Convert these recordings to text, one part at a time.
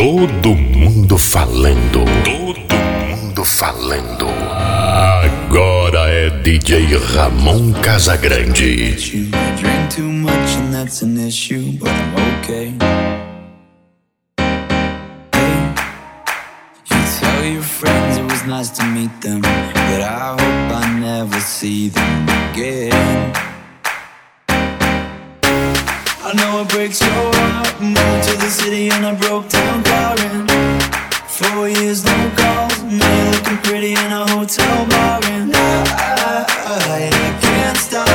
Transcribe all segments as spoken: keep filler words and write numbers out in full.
Todo mundo falando. Todo mundo falando. Agora é D J Ramon Casagrande. You drink too much and that's an issue, but I'm okay. Hey, you tell your friends it was nice to meet them, but I hope I never see them again. I know it breaks your heart. Moved to the city and I broke down crying. Four years, no calls. Now you're looking pretty in a hotel bar. And I, I, I can't stop.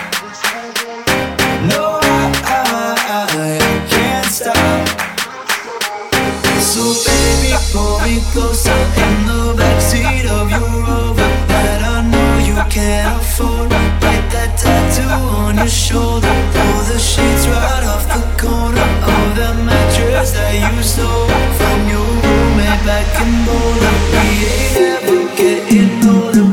No, I, I, I can't stop. So baby, pull me closer in the backseat of your Rover that I know you can't afford. Write that tattoo on your shoulder. Pull the sheets right off the corner of that mattress that you stole from your roommate back in Boulder. We ain't ever getting older.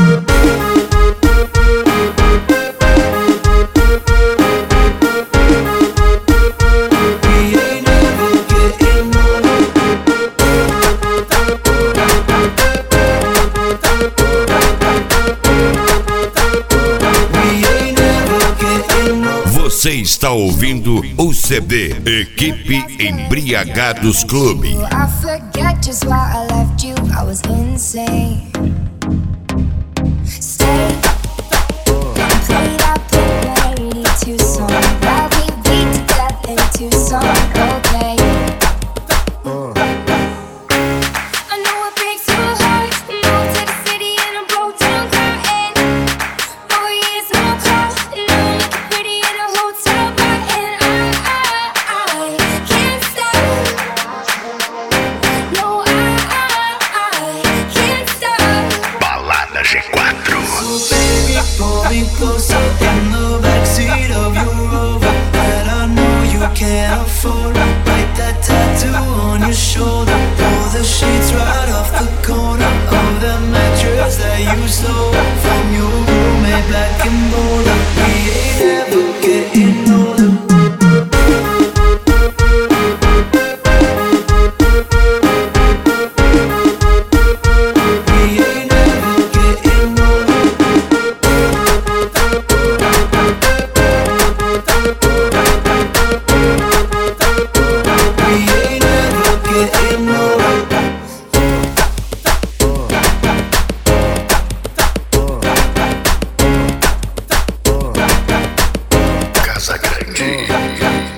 Você está ouvindo o C D Equipe Embriagados Clube. I forget just why I left you. I was insane. Stay. Play that Blink one eighty-two song while we beat to death in Tucson. Okay. I know it breaks your heart. Moved to the city and I broke down crying. Four years no call. Now I'm looking pretty in a hotel bar. And I, I, I can't stop. No, I, I, I can't stop. Balada G quatro. So baby, pull me closer in the backseat of your Rover that I know you can't afford. Write that tattoo on your shoulder. Pull the sheets right off the corner of that mattress that you stole from your roommate back in Boulder. We ain't ever getting older. We ain't ever getting older. We ain't ever getting older. Casagrande.